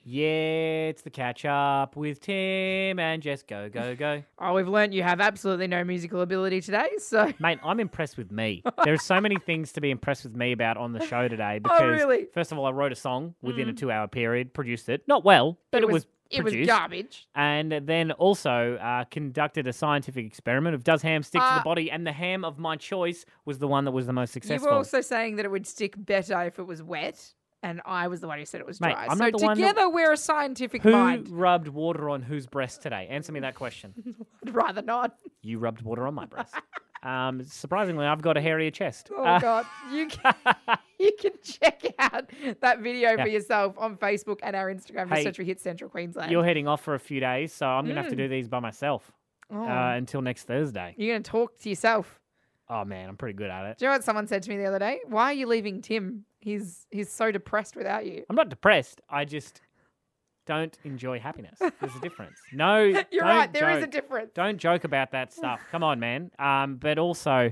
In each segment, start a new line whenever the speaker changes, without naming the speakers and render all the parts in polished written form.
Yeah, it's the catch-up with Tim and Jess. Go, go, go.
Oh, we've learnt you have absolutely no musical ability today, so...
Mate, I'm impressed with me. There are so many things to be impressed with me about on the show today because,
really?
first of all, I wrote a song within a 2-hour period, produced it. Not well, but it was produced.
It was garbage.
And then also conducted a scientific experiment of does ham stick to the body, and the ham of my choice was the one that was the most successful.
You were also saying that it would stick better if it was wet. And I was the one who said it was dry.
Mate, I'm
so
not the one
together we're a scientific
Who
mind.
rubbed water on whose breast today? Answer me that question.
I'd rather not.
You rubbed water on my breast. Surprisingly, I've got a hairier chest.
Oh, God. You can check out that video for yourself on Facebook and our Instagram. Just search for Hit Central Queensland.
You're heading off for a few days, so I'm going to have to do these by myself until next Thursday.
You're going to talk to yourself.
Oh, man, I'm pretty good at it.
Do you know what someone said to me the other day? Why are you leaving Tim? He's so depressed without you.
I'm not depressed. I just don't enjoy happiness. There's a difference. No,
You're right. There is a difference.
Don't joke about that stuff. Come on, man. But also,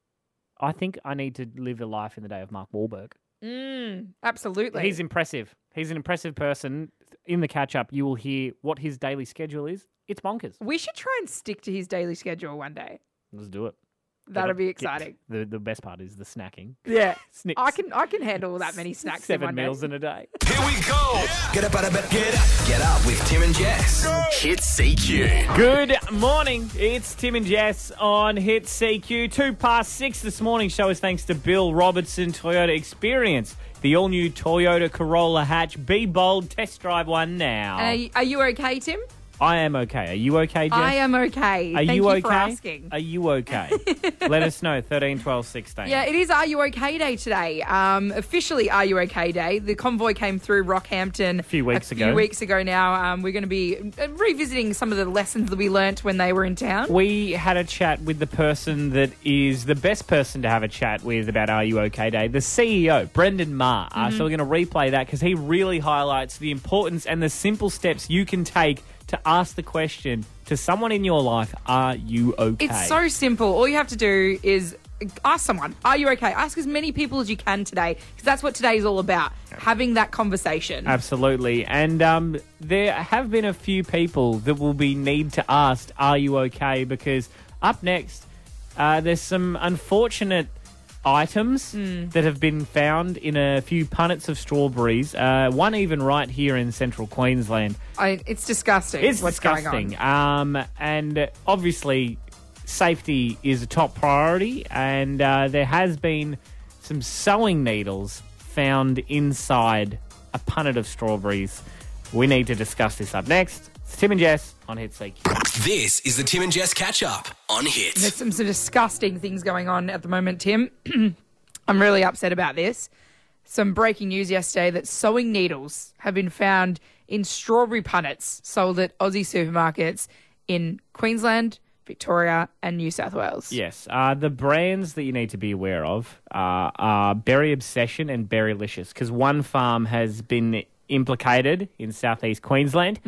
I think I need to live a life in the day of Mark Wahlberg.
Absolutely.
He's impressive. He's an impressive person. In the catch-up, you will hear what his daily schedule is. It's bonkers.
We should try and stick to his daily schedule one day.
Let's do it.
That'd be exciting.
The best part is the snacking.
Yeah.
Snips.
I can handle that many snacks
7
in one
meals
day.
in a day.
Here we go. Get up out of bed. Get up with Tim and Jess. Hit CQ.
Good morning. It's Tim and Jess on Hit CQ. 6:02 this morning. Show us thanks to Bill Robertson Toyota. Experience the all-new Toyota Corolla hatch. Be bold. Test drive one now.
Are you okay, Tim?
I am okay. Are you okay, Jess?
I am okay.
Are
Thank
you okay?
For asking.
Are you okay? Let us know. 13, 12, 16.
Yeah, it is Are You OK Day today. Officially Are You OK Day. The convoy came through Rockhampton
a few weeks
ago now. We're going to be revisiting some of the lessons that we learnt when they were in town.
We had a chat with the person that is the best person to have a chat with about Are You OK Day, the CEO, Brendan Ma. So we're going to replay that because he really highlights the importance and the simple steps you can take to ask the question to someone in your life, are you okay?
It's so simple. All you have to do is ask someone, are you okay? Ask as many people as you can today, because that's what today is all about, having that conversation.
Absolutely. And there have been a few people that will be need to ask, are you okay? Because up next, there's some unfortunate items that have been found in a few punnets of strawberries, one even right here in central Queensland.
It's disgusting.
It's
what's
disgusting.
going on.
And obviously safety is a top priority, and there has been some sewing needles found inside a punnet of strawberries. We need to discuss this up next. It's Tim and Jess on Hit CQ.
This is the Tim and Jess catch-up on Hit.
There's some disgusting things going on at the moment, Tim. I'm really upset about this. Some breaking news yesterday that sewing needles have been found in strawberry punnets sold at Aussie supermarkets in Queensland, Victoria and New South Wales.
Yes. The brands that you need to be aware of are Berry Obsession and Berrylicious, because one farm has been implicated in southeast Queensland.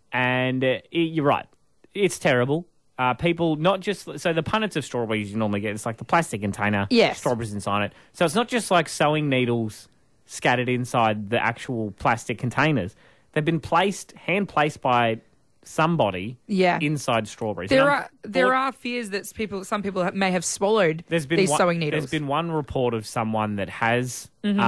And you're right. It's terrible. People not just... So the punnets of strawberries you normally get, it's like the plastic container, strawberries inside it. So it's not just like sewing needles scattered inside the actual plastic containers. They've been hand-placed by somebody inside strawberries.
There are fears that some people may have swallowed these sewing needles.
There's been one report of someone that has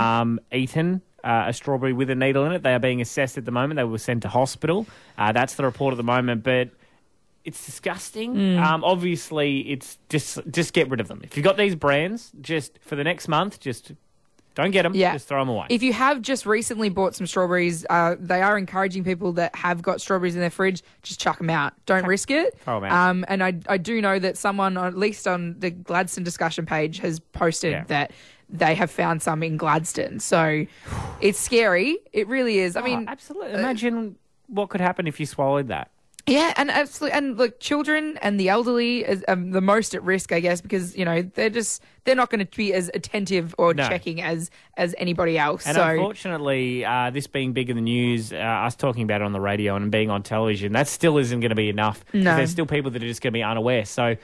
eaten a strawberry with a needle in it. They are being assessed at the moment. They were sent to hospital. That's the report at the moment, but it's disgusting. Obviously, it's just get rid of them. If you've got these brands, just for the next month, just don't get them. Just throw them away.
If you have just recently bought some strawberries, they are encouraging people that have got strawberries in their fridge, just chuck them out. Don't risk it.
Throw them out.
And I do know that someone, at least on the Gladstone discussion page, has posted that they have found some in Gladstone. So it's scary. It really is. I mean,
absolutely. Imagine what could happen if you swallowed that.
Yeah, and absolutely, and look, children and the elderly is the most at risk, I guess, because they're not going to be as attentive or checking as anybody else.
And unfortunately, this being big in the news, us talking about it on the radio and being on television, that still isn't going to be enough.
No,
there's still people that are just going to be unaware. So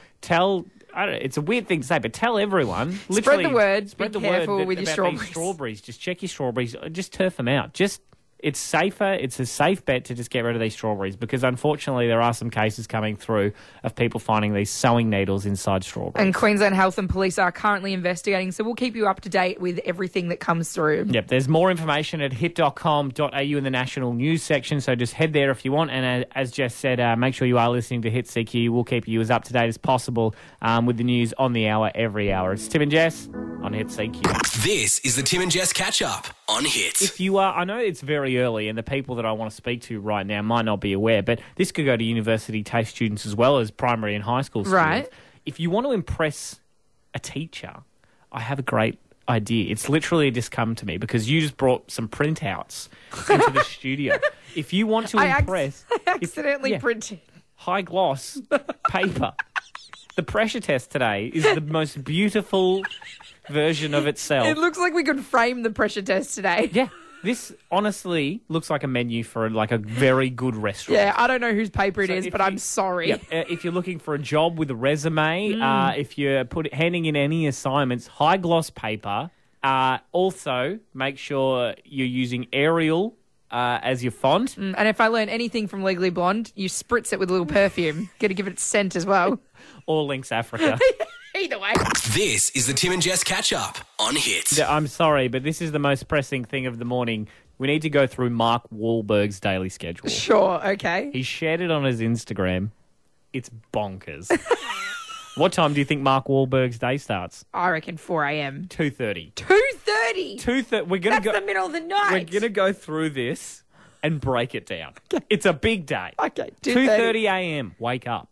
it's a weird thing to say, but tell everyone.
Spread the word.
Spread
be
the
careful
word
with your
about
strawberries.
These strawberries. Just check your strawberries. Just turf them out. Just It's safer. It's a safe bet to just get rid of these strawberries because, unfortunately, there are some cases coming through of people finding these sewing needles inside strawberries.
And Queensland Health and Police are currently investigating, so we'll keep you up to date with everything that comes through.
Yep, there's more information at hit.com.au in the national news section, so just head there if you want. And as Jess said, make sure you are listening to Hit CQ. We'll keep you as up to date as possible with the news on the hour, every hour. It's Tim and Jess on Hit CQ.
This is the Tim and Jess catch-up on Hit.
If you are, I know it's very early and the people that I want to speak to right now might not be aware, but this could go to university TAFE students as well as primary and high school students.
Right.
If you want to impress a teacher, I have a great idea. It's literally just come to me because you just brought some printouts into the studio. If you want to impress...
I accidentally printed.
High gloss paper. The pressure test today is the most beautiful version of itself.
It looks like we could frame the pressure test today.
Yeah. This honestly looks like a menu for like a very good restaurant.
Yeah, I don't know whose paper it is, but I'm sorry.
If you're looking for a job with a resume, if you're handing in any assignments, high gloss paper. Also, make sure you're using Arial as your font.
And if I learn anything from Legally Blonde, you spritz it with a little perfume. Got to give it scent as well.
Or Lynx Africa.
Either way.
This is the Tim and Jess catch-up on Hit.
I'm sorry, but this is the most pressing thing of the morning. We need to go through Mark Wahlberg's daily schedule.
Sure, okay.
He shared it on his Instagram. It's bonkers. What time do you think Mark Wahlberg's day starts?
I reckon 4 a.m.
2:30.
2:30?
2:30. We're gonna
That's the middle of the night.
We're going to go through this and break it down. It's a big day.
Okay,
2:30 a.m. Wake up.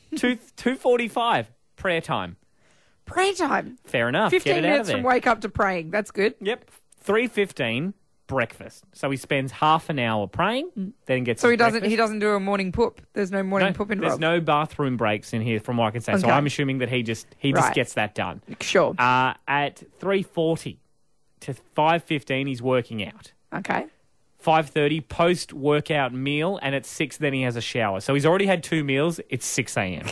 2:45 prayer time.
Prayer time.
Fair enough.
15
Get it out of
minutes
there.
from wake up to praying. That's good.
Yep. 3:15 breakfast. So he spends half an hour praying, then gets.
So
his breakfast.
he doesn't do a morning poop. There's no morning poop involved.
There's no bathroom breaks in here, from what I can say. So
Okay.
I'm assuming that he just
Right.
gets that done.
Sure.
At 3:40 to 5:15, he's working out.
Okay.
5:30 post workout meal, and at 6 then he has a shower. So he's already had 2 meals. It's 6 a.m.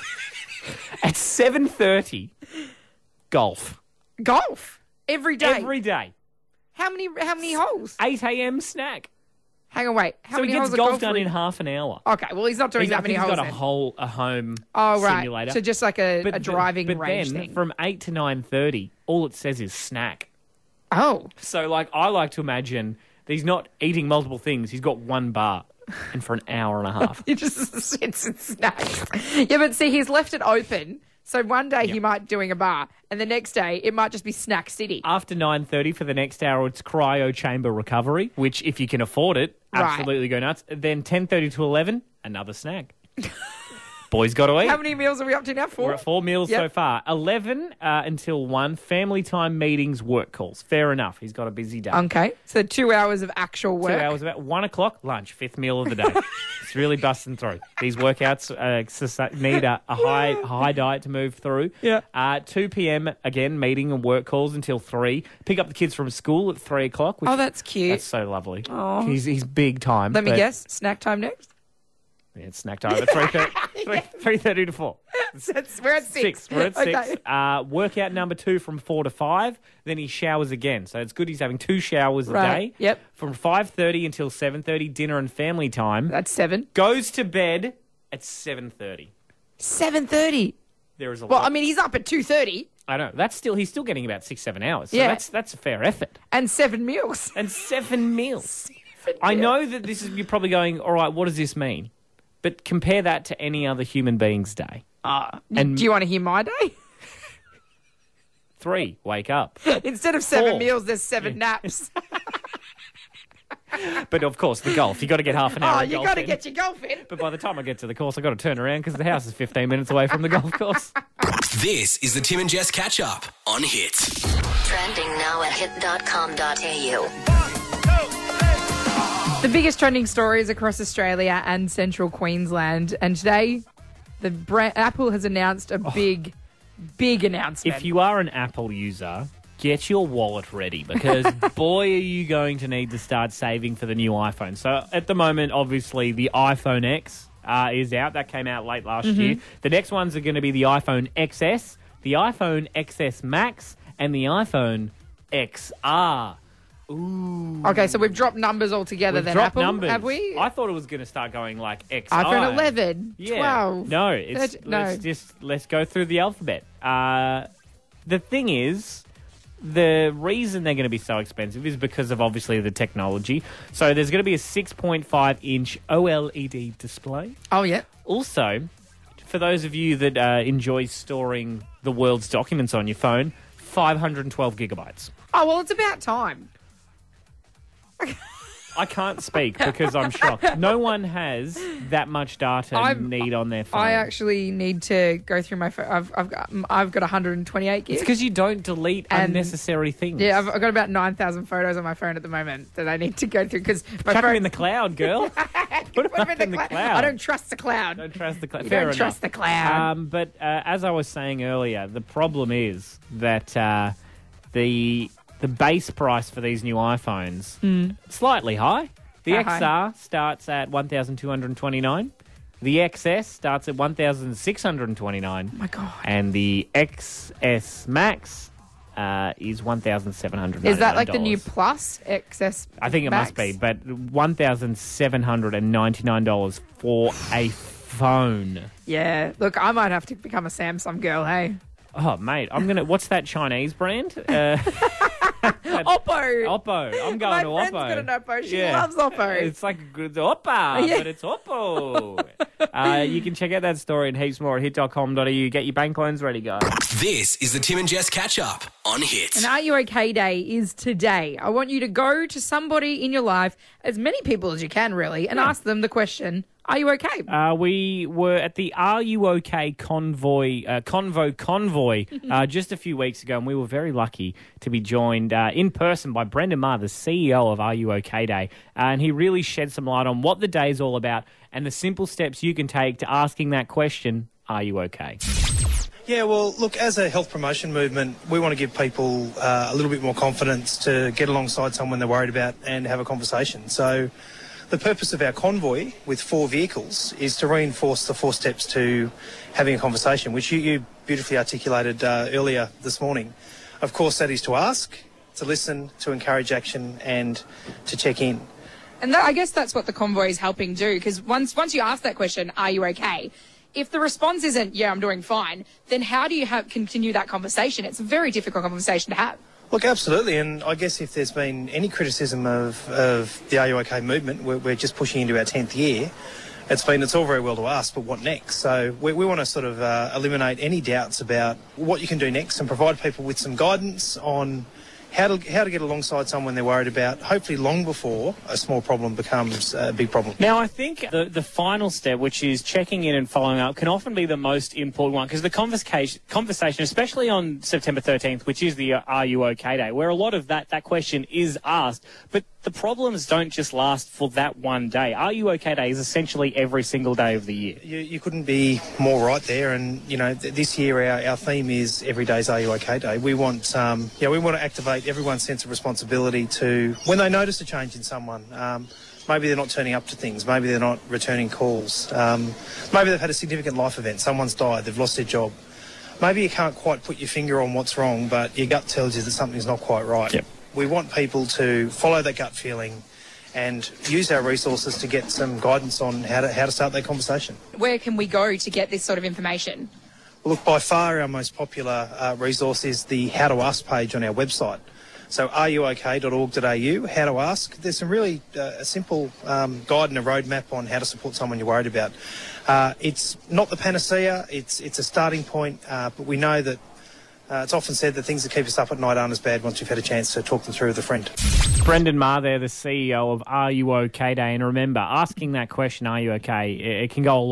At 7:30, golf
Golf every day.
every day.
How many holes?
8 a.m. snack.
Hang on, wait. How
So
many
he
holes
gets
of
golf done
will he-
in half an hour.
Okay, well he's not doing
I
that many
think
holes.
he's got a home
Oh right.
simulator.
So just like a driving
but
range
then,
thing.
from 8 to 9:30, all it says is snack.
Oh.
So, I like to imagine that he's not eating multiple things. He's got one bar, and for an hour and a half.
He just sits and snacks. Yeah, but see, he's left it open. So one day he might be doing a bar, and the next day it might just be Snack City.
After 9:30 for the next hour, it's cryo chamber recovery, which, if you can afford it,
Right.
absolutely go nuts. Then 10:30 to 11, another snack. Boys got to eat.
How many meals are we up to now? 4?
We're at 4 meals
Yep.
so far. 11 until 1, family time, meetings, work calls. Fair enough. He's got a busy day.
Okay, so 2 hours of actual work.
2 hours, about 1 o'clock, lunch, 5th meal of the day. It's really busting through. These workouts need a high diet to move through.
Yeah.
2 p.m, again, meeting and work calls until 3. Pick up the kids from school at 3 o'clock. Which,
Oh, that's cute.
That's so lovely.
Oh.
He's big time.
Let me
but-
guess. Snack time next.
Yeah, it's snack time at 3:30 to 4.
We're at 6.
We're at 6.
Okay.
Workout number 2 from 4 to 5. Then he showers again. So it's good he's having 2 showers a
Right.
day.
Yep.
From 5:30 until 7:30, dinner and family time.
That's 7.
Goes to bed at 7:30.
7:30.
There is a
Well,
lot.
I mean, he's up at 2:30
I know. He's still getting about 6-7 hours. So
Yeah.
that's a fair effort.
and 7 meals.
And 7 meals. I know that you're probably going, all right, what does this mean? But compare that to any other human being's day. And-
Do you want to hear my day?
3, wake up.
Instead of 7
4.
meals, there's 7 naps.
But of course, the golf. You got to get half an hour.
Oh,
of
you
golf
got to
in.
get your golf in.
But by the time I get to the course, I got to turn around because the house is 15 minutes away from the golf course.
This is the Tim and Jess catch-up on Hit.
Trending now at hit.com.au.
The biggest trending stories across Australia and central Queensland. And today, Apple has announced a big announcement.
If you are an Apple user, get your wallet ready because boy, are you going to need to start saving for the new iPhone. So at the moment, obviously, the iPhone X is out. That came out late last year. The next ones are going to be the iPhone XS, the iPhone XS Max, and the iPhone XR. Ooh.
Okay, so we've dropped numbers altogether
We've
then,
dropped
Apple,
numbers.
have we?
I thought it was going to start going like XI.
iPhone 11,
Yeah.
12.
No, it's
13,
let's go through the alphabet. The thing is, the reason they're going to be so expensive is because of obviously the technology. So there's going to be a 6.5 inch OLED display.
Oh, yeah.
Also, for those of you that enjoy storing the world's documents on your phone, 512 gigabytes.
Oh, well, it's about time.
I can't speak because I'm shocked. No one has that much data need on their phone.
I actually need to go through my phone. I've got 128 gigs.
It's because you don't delete unnecessary things.
Yeah, I've got about 9,000 photos on my phone at the moment that I need to go through because my
Chuck them
phone...
in the cloud, girl. Put them up in the cloud.
I don't trust the cloud.
Don't trust the cloud.
You
Fair
don't
enough.
trust the cloud.
But as I was saying earlier, the problem is that the base price for these new iPhones slightly high. The
How high?
XR starts at $1,229. The XS starts at $1,629.
Oh, my God.
And the XS Max is $1,799.
Is that like the new Plus XS
I think it
Max?
must be, but $1,799 for a phone.
Yeah. Look, I might have to become a Samsung girl, hey?
Oh, mate, I'm gonna. What's that Chinese brand?
Oppo.
Oppo. I'm going
My
to
friend's
Oppo.
got an Oppo. She loves Oppo.
It's like a good Oppa,
Yeah.
but it's Oppo. You can check out that story and heaps more at hit.com.au. Get your bank loans ready, guys.
This is the Tim and Jess catch up on Hit.
And Are You OK Day is today. I want you to go to somebody in your life, as many people as you can, really, and ask them the question, are you okay?
We were at the Are You OK Convoy just a few weeks ago, and we were very lucky to be joined in person by Brendan Maher, the CEO of Are You OK Day, and he really shed some light on what the day is all about and the simple steps you can take to asking that question, are you okay?
Yeah, well, look, as a health promotion movement, we want to give people a little bit more confidence to get alongside someone they're worried about and have a conversation. So the purpose of our convoy with 4 vehicles is to reinforce the 4 steps to having a conversation, which you beautifully articulated earlier this morning. Of course, that is to ask, to listen, to encourage action and to check in.
And I guess that's what the convoy is helping do, because once you ask that question, are you okay? If the response isn't, yeah, I'm doing fine, then how do you continue that conversation? It's a very difficult conversation to have.
Look, absolutely, and I guess if there's been any criticism of the Are You OK movement, we're just pushing into our 10th year, it's all very well to ask, but what next? So we want to sort of eliminate any doubts about what you can do next and provide people with some guidance on how to get alongside someone they're worried about, hopefully long before a small problem becomes a big problem.
Now, I think the final step, which is checking in and following up, can often be the most important one, because the conversation, especially on September 13th, which is the Are You OK Day, where a lot of that question is asked, but the problems don't just last for that one day. Are You OK Day is essentially every single day of the year.
You couldn't be more right there, and you know this year our theme is Every Day's Are You OK Day. We want we want to activate everyone's sense of responsibility to when they notice a change in someone. Maybe they're not turning up to things. Maybe they're not returning calls. Maybe they've had a significant life event. Someone's died. They've lost their job. Maybe you can't quite put your finger on what's wrong, but your gut tells you that something's not quite right.
Yep.
We want people to follow that gut feeling and use our resources to get some guidance on how to start that conversation.
Where can we go to get this sort of information?
Well, look, by far our most popular resource is the How to Ask page on our website. So areyook.org.au, how to ask. There's some really a simple guide and a roadmap on how to support someone you're worried about. It's not the panacea, it's a starting point, but we know that it's often said that things that keep us up at night aren't as bad once you've had a chance to talk them through with a friend.
Brendan Maher there, the CEO of Are You OK Day. And remember, asking that question, are you okay, it can go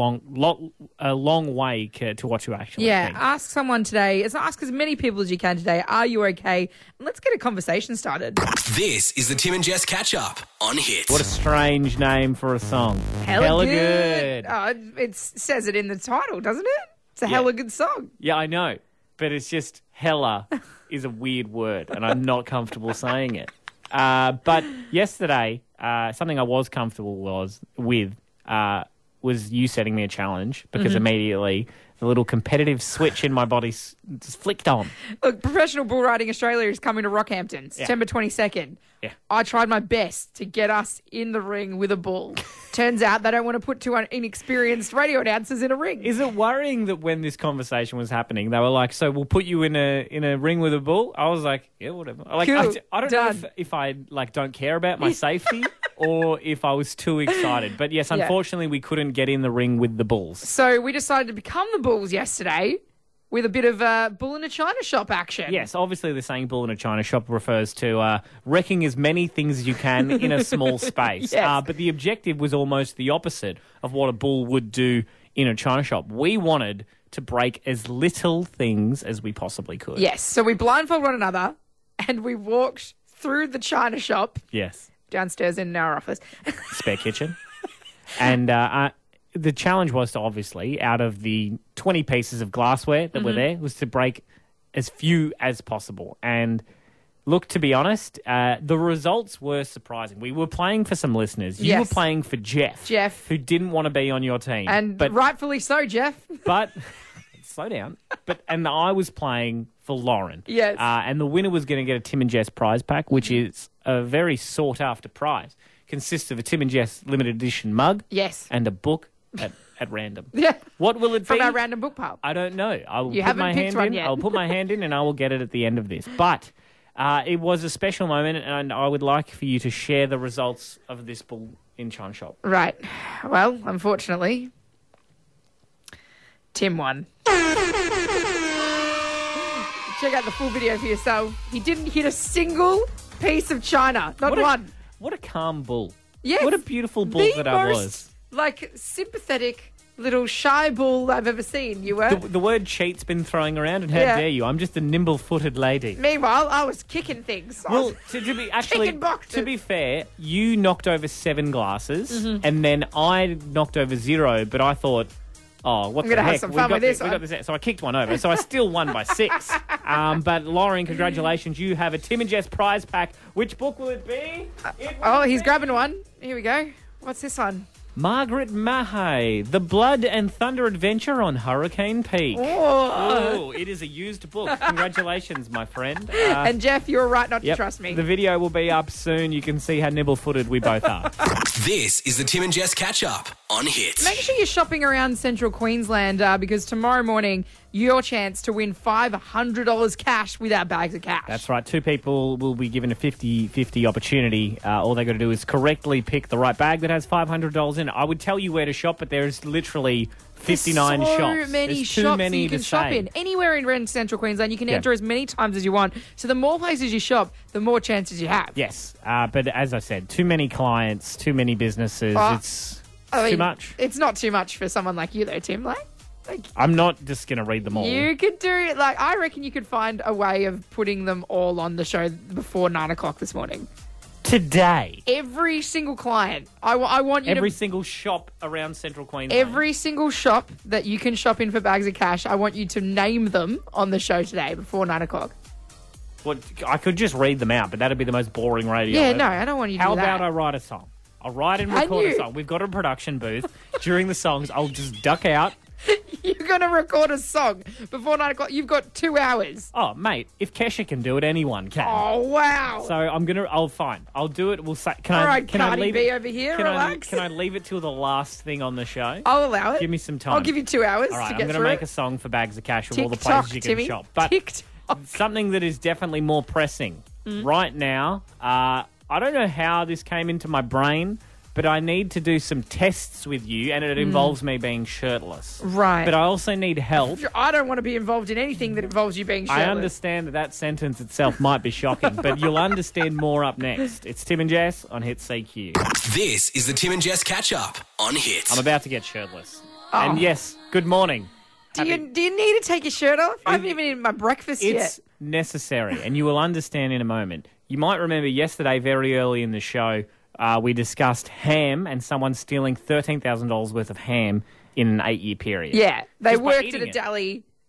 a long way to what you actually think.
Ask someone today. Ask as many people as you can today, are you okay? And let's get a conversation started.
This is the Tim and Jess catch up on Hit.
What a strange name for a song.
Hella good. Oh, it says it in the title, doesn't it? It's a hella good song.
Yeah, I know. But it's just hella is a weird word, and I'm not comfortable saying it. But yesterday, something I was comfortable with was you setting me a challenge because immediately the little competitive switch in my body just flicked on.
Look, Professional Bull Riding Australia is coming to Rockhampton, September 22nd.
Yeah.
I tried my best to get us in the ring with a bull. Turns out they don't want to put two inexperienced radio announcers in a ring.
Is it worrying that when this conversation was happening, they were like, "So we'll put you in a ring with a bull"? I was like, "Yeah, whatever." Like,
Cool.
I don't know if I like don't care about my safety or if I was too excited. But yes, unfortunately, we couldn't get in the ring with the bulls.
So we decided to become the bulls yesterday with a bit of bull in a china shop action.
Yes, obviously the saying "bull in a china shop" refers to wrecking as many things as you can in a small space.
Yes.
But the objective was almost the opposite of what a bull would do in a china shop. We wanted to break as little things as we possibly could.
Yes. So we blindfolded one another and we walked through the china shop
Yes.
downstairs in our office.
Spare kitchen. And the challenge was to obviously, out of the 20 pieces of glassware that were there, was to break as few as possible. And look, to be honest, the results were surprising. We were playing for some listeners. You
Yes.
were playing for Jeff.
Jeff.
Who didn't want to be on your team.
And
but
rightfully so, Jeff.
But slow down. And I was playing for Lauren.
Yes.
And the winner was going to get a Tim and Jess prize pack, which is a very sought after prize. Consists of a Tim and Jess limited edition mug.
Yes.
And a book at random.
Yeah.
What will it
From
be?
our random book pile.
I don't know. I will
You
put
haven't
my
picked
hand
one
in.
yet.
I'll put my hand in and I will get it at the end of this. But it was a special moment and I would like for you to share the results of this bull in China shop.
Right. Well, unfortunately, Tim won. Check out the full video for yourself. He didn't hit a single piece of china. Not one.
What a calm bull.
Yes.
What a beautiful bull
The
that I
most,
was.
like, sympathetic little shy bull I've ever seen. You were.
The word cheat's been throwing around, and how
Yeah.
dare you? I'm just a nimble-footed lady.
Meanwhile, I was kicking things. I
Well,
was-
to be actually,
Chicken boxes.
to be fair, you knocked over 7 glasses,
Mm-hmm.
and then I knocked over 0. But I thought, oh, what
I'm
the
gonna have
heck?
some
We
fun
got
with this
we
one.
got this. So I kicked one over. So I still won by 6. But Lauren, congratulations! You have a Tim and Jess prize pack. Which book will it be? It will
Oh, he's
be
grabbing one. Here we go. What's this one?
Margaret Mahay, The Blood and Thunder Adventure on Hurricane Peak.
Oh.
Oh, it is a used book. Congratulations, my friend.
And Jeff, you're right not
Yep.
to trust me.
The video will be up soon. You can see how nimble-footed we both are.
This is the Tim and Jess catch up on Hits.
Make sure you're shopping around central Queensland because tomorrow morning, your chance to win $500 cash without bags of cash.
That's right. 2 people will be given a 50-50 opportunity. All they got to do is correctly pick the right bag that has $500 in it. I would tell you where to shop, but there's literally 59
There's so
shops.
many
There's
shops
too many
that you can
to
shop
say.
in. Anywhere in central Queensland, you can
Yeah.
enter as many times as you want. So the more places you shop, the more chances you have.
Yes, but as I said, too many clients, too many businesses.
Oh,
It's
I mean,
too much.
It's not too much for someone like you, though, Tim. Like
I'm not just going to read them all.
you could do it. Like I reckon you could find a way of putting them all on the show before 9 o'clock this morning.
Today,
Every single client. I want you
every
to.
single shop around central Queensland.
Every single shop that you can shop in for bags of cash, I want you to name them on the show today before 9 o'clock.
What, I could just read them out, but that'd be the most boring radio
Yeah,
ever.
no, I don't want you to
How
do that.
about I write a song? I'll write and
Can
record a
you?
song. We've got a production booth. During the songs, I'll just duck out.
You're going to record a song before 9 o'clock. You've got 2 hours.
Oh, mate, if Kesha can do it, anyone can.
Oh, wow.
So I'll fine. I'll do it. We'll say,
All right,
can I
Cardi
leave
B
it,
over here,
can
relax.
can I leave it till the last thing on the show?
I'll allow it.
Give me some time.
I'll give you 2 hours
All right,
to
I'm
get
going to
through
make
it.
a song for Bags of Cash of all the
TikTok,
places you can
Timmy.
shop. But
TikTok.
something that is definitely more pressing
Mm.
right now. I don't know how this came into my brain, but I need to do some tests with you, and it involves me being shirtless.
Mm. Right.
But I also need help.
I don't want to be involved in anything that involves you being shirtless.
I understand that sentence itself might be shocking, but you'll understand more up next. It's Tim and Jess on Hit CQ.
This is the Tim and Jess catch up on Hits.
I'm about to get shirtless.
Oh.
And yes, good morning.
Do you need to take your shirt off? I haven't even eaten my breakfast
It's
yet.
necessary, and you will understand in a moment. You might remember yesterday, very early in the show, we discussed ham and someone stealing $13,000 worth of ham in an 8-year period.
Yeah, they
Just by
worked at
eating
a
it.
deli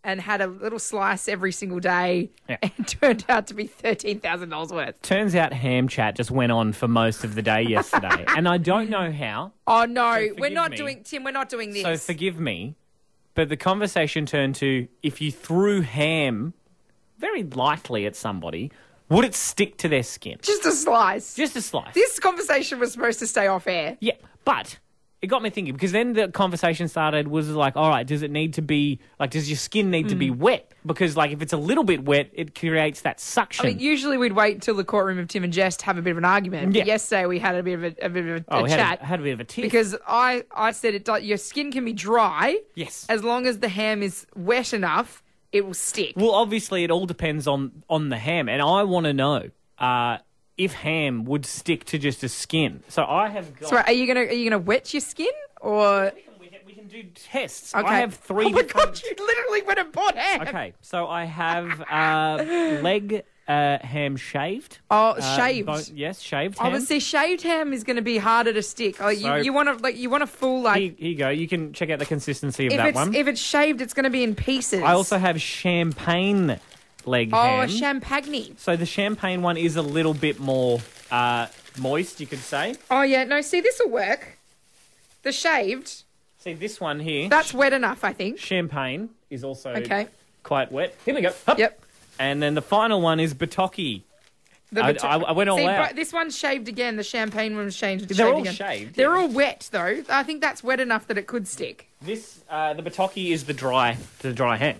and had a little slice every single day
Yeah.
and turned out to be $13,000 worth.
Turns out ham chat just went on for most of the day yesterday, and I don't know how.
Oh, no, we're
forgive
not
me.
doing, Tim, we're not doing this.
So forgive me, but the conversation turned to if you threw ham very lightly at somebody, would it stick to their skin?
Just a slice.
Just a slice.
This conversation was supposed to stay off air.
Yeah, but it got me thinking because then the conversation started was like, all right, does it need to be like, does your skin need to be wet? Because like if it's a little bit wet, it creates that suction.
I mean, usually we'd wait till the courtroom of Tim and Jess to have a bit of an argument.
Yeah.
But yesterday we had a bit of a
we
chat.
had a bit of a tiff.
Because I said your skin can be dry
Yes.
as long as the ham is wet enough, it will stick.
Well, obviously, it all depends on the ham, and I want to know if ham would stick to just a skin. So I have got.
So are you gonna wet your skin or?
We can do tests.
Okay.
I have three
Oh my
different.
god! You literally went and bought ham.
Okay, so I have leg ham shaved.
Oh, shaved.
Yes, shaved
I
ham.
would say shaved ham is going to be harder to stick. Like
So-
you want a full like.
Here you go. You can check out the consistency of
if
that
it's
one.
if it's shaved, it's going to be in pieces.
I also have champagne leg ham.
a champagne.
So the champagne one is a little bit more moist, you could say.
Oh yeah, no. See, this will work. The shaved,
See this one here.
that's wet enough, I think.
Champagne is also
Okay.
quite wet. Here we go. Hup.
Yep.
And then the final one is Bataki. I went all
See,
out.
but this one's shaved again. The champagne one's shaved.
They're all
again.
shaved,
They're
yeah.
all wet though. I think that's wet enough that it could stick.
This the Bataki is the dry ham.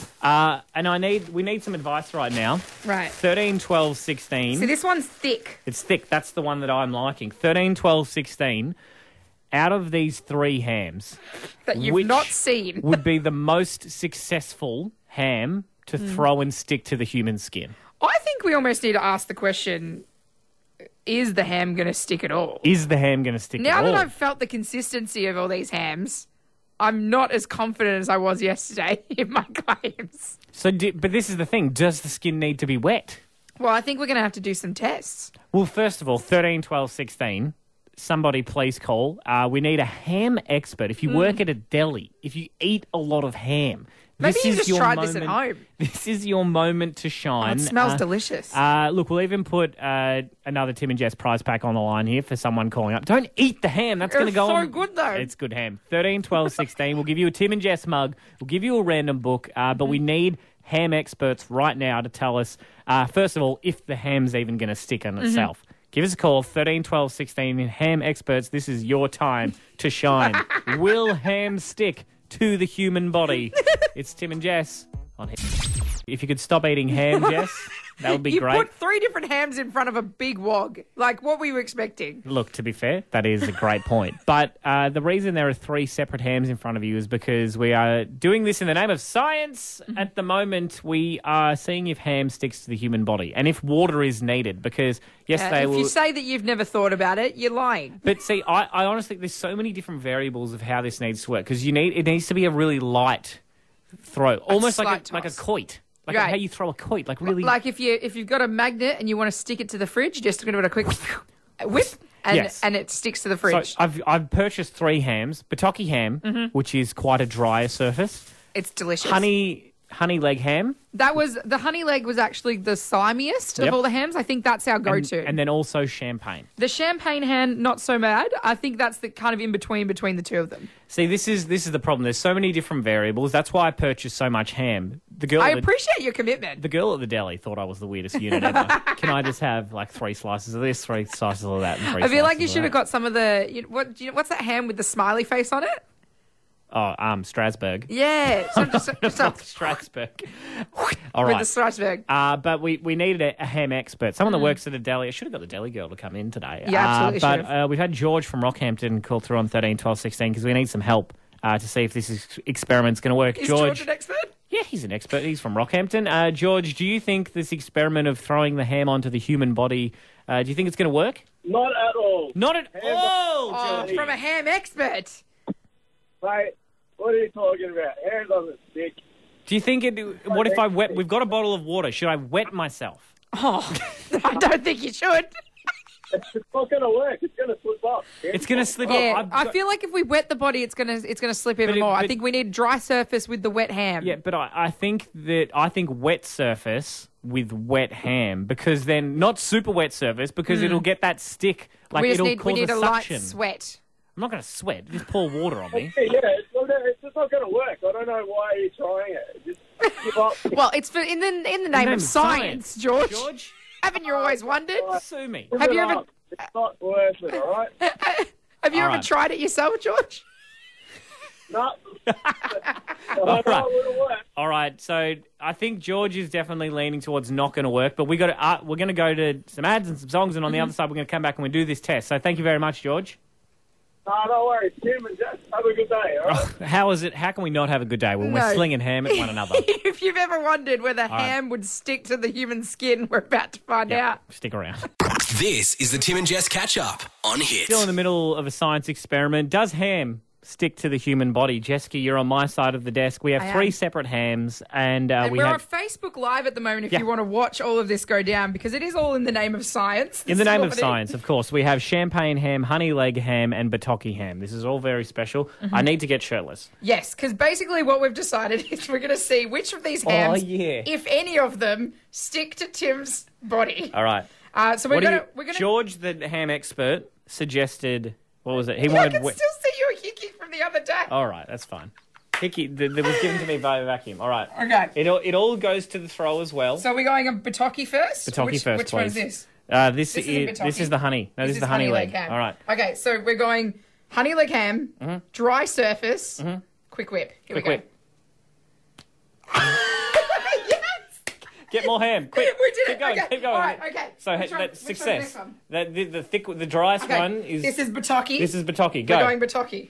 And we need some advice right now.
Right.
13, 12, 16.
See, this one's thick.
It's thick. That's the one that I'm liking. 13, 12, 16. Out of these three hams,
That you've
which
not seen.
would be the most successful ham to throw and stick to the human skin?
I think we almost need to ask the question: is the ham going to stick at all?
Is the ham going to stick
Now
at
that
all?
I've felt the consistency of all these hams, I'm not as confident as I was yesterday in my claims.
But this is the thing. Does the skin need to be wet?
Well, I think we're going to have to do some tests.
Well, first of all, 13, 12, 16. Somebody please call. We need a ham expert. If you work at a deli, if you eat a lot of ham,
Maybe
this
you
is
just
your
tried
moment,
this at home.
This is your moment to shine.
It smells delicious.
Look, we'll even put another Tim and Jess prize pack on the line here for someone calling up. Don't eat the ham. That's going to
It's
go
so
on.
good, though.
It's good ham. 13, 12, 16. We'll give you a Tim and Jess mug. We'll give you a random book. But we need ham experts right now to tell us, first of all, if the ham's even going to stick on itself. Give us a call, 13, 12, 16. Ham experts, this is your time to shine. Will ham stick to the human body? It's Tim and Jess on Hit. If you could stop eating ham, Jess, that would be
You
great.
put 3 different hams in front of a big wog. Like, what were you expecting?
Look, to be fair, that is a great point. But the reason there are 3 separate hams in front of you is because we are doing this in the name of science. At the moment, we are seeing if ham sticks to the human body and if water is needed. Because yesterday,
If you say that you've never thought about it, you're lying.
but see, I honestly, there's so many different variables of how this needs to work because it needs to be a really light throw, almost like
slight
a
toss.
quoit, like
Right.
how you throw a quoit, like really.
Like if you've got a magnet and you want to stick it to the fridge, just going to do a quick whip and
Yes.
and it sticks to the
So
fridge.
I've purchased 3 hams, Bataki ham, which is quite a drier surface,
It's delicious.
honey leg ham,
That was the honey leg was actually the slimiest
Yep.
of all the hams. I think that's our go-to.
and then also champagne.
the champagne ham, not so bad. I think that's the kind of in between the two of them.
See, this is the problem. There's so many different variables. That's why I purchased so much ham. The girl
I
at the,
appreciate your commitment.
the girl at the deli thought I was the weirdest unit ever. Can I just have like 3 slices of this, 3 slices of that, and 3
I feel like you
slices of
should have
that?
got some of the what's that ham with the smiley face on it?
Oh, Strasbourg.
Yeah,
Strasbourg. All
with
right.
the Strasbourg.
But we needed a ham expert, someone that works at a deli. I should have got the deli girl to come in today.
Yeah, absolutely should
But we've had George from Rockhampton call through on 13, 12, 16 because we need some help to see if this experiment's going to work.
Is George an expert?
Yeah, he's an expert. He's from Rockhampton. George, do you think this experiment of throwing the ham onto the human body, do you think it's going to work?
Not at all.
Not at all,
Oh,
George.
from a ham expert.
Mate, what are you talking about? Hair doesn't stick.
Do you think what if I wet? We've got a bottle of water. Should I wet myself?
Oh, I don't think you should.
It's not going to work. It's going to slip up.
It's going to slip
Yeah,
off.
I feel like if we wet the body, it's gonna slip even more. I think we need dry surface with the wet ham.
Yeah, but I think wet surface with wet ham, because then not super wet surface, because it'll get that stick. Like
we
it'll
need
cause
a
suction.
light sweat.
I'm not going to sweat. Just pour water on me.
Yeah, it's just not going to work. I don't know why you're trying it. Just give up.
Well, it's in the name of science, George.
George,
Haven't you always wondered?
sue me.
Have you ever?
It's not worth it, all right?
Have you
All
ever
right.
tried it yourself, George?
No.
All right.
It'll work.
All right, so I think George is definitely leaning towards not going to work, but we're going to go to some ads and some songs, and on the other side we're going to come back and we do this test. So thank you very much, George.
No, don't worry. Tim and Jess, have a good day, all right?
How is it? How can we not have a good day when
No.
we're slinging ham at one another?
If you've ever wondered whether
right.
ham would stick to the human skin, we're about to find out.
Stick around.
This is the Tim and Jess catch up on Hit.
Still in the middle of a science experiment. Does ham stick to the human body? Jessica, you're on my side of the desk. We have
I
three
am.
separate hams, and
And
we
we're
have...
on Facebook Live at the moment if
Yeah.
you want to watch all of this go down, because it is all in the name of science.
In the
This is
name
what
of
it is.
science, of course, we have champagne ham, honey leg ham, and bataki ham. This is all very special.
Mm-hmm.
I need to get shirtless.
Yes, because basically what we've decided is we're going to see which of these hams,
yeah.
if any of them, stick to Tim's body.
All right.
So we're going to...
George, the ham expert, suggested... What was it? He
I
wanted...
can still see your hickey from the other day.
All right, that's fine. Hickey, that was given to me by vacuum. All right.
Okay.
It all goes to the throw as well.
So we're going a bataki first?
Bataki first,
Which one's
please.
this?
This
isn't
is
bataki.
the honey. No, this is the honey leg.
ham.
All right.
Okay, so we're going honey leg ham, dry surface, quick whip. Here
Quick
we go.
whip. Get more ham. Quick.
We did
keep
it.
Going.
Okay.
Keep going.
All right, okay.
So
Which one-
that's
which one's
success.
this one?
The thick, the driest
Okay,
one is.
This is bataki.
This is bataki. Go.
We're going bataki.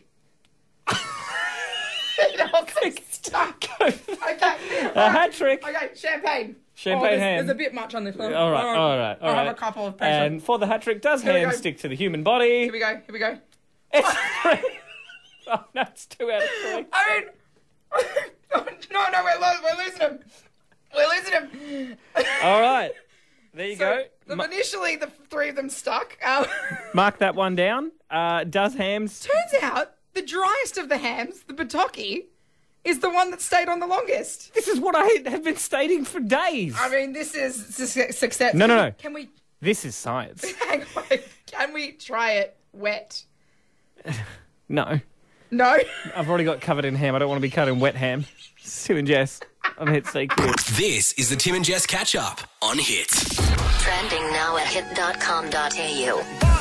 It also stuck. Okay.
A hat trick.
Okay, champagne.
Champagne ham.
There's a bit much on this one.
All right.
I'll have a couple of pressure.
And for the hat trick, does
Here we
ham
go.
stick to the human body?
Here we go.
It's 3. Oh, no, it's 2 out of 3.
I mean, no, we're losing him. We're losing him.
All right. There you go.
Initially, the three of them stuck.
Mark that one down. Does hams...
Turns out the driest of the hams, the bataki, is the one that stayed on the longest.
This is what I have been stating for days.
I mean, this is success.
No.
Can we?
This is science.
Hang on. Can we try it wet?
No.
No.
I've already got covered in ham. I don't want to be cut in wet ham. Sue and Jess on Hit CQ.
This is the Tim and Jess catch up on Hit.
Trending now at hit.com.au.